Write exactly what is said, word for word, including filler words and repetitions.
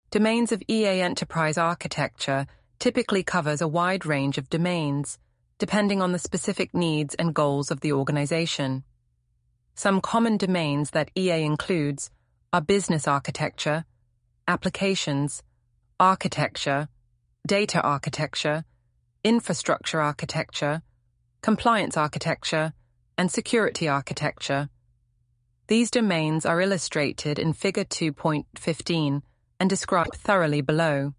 Domains of E A enterprise architecture typically covers a wide range of domains, depending on the specific needs and goals of the organization. Some common domains that E A includes are business architecture, applications, architecture, data architecture, infrastructure architecture, compliance architecture, and security architecture. These domains are illustrated in Figure two point fifteen and described thoroughly below.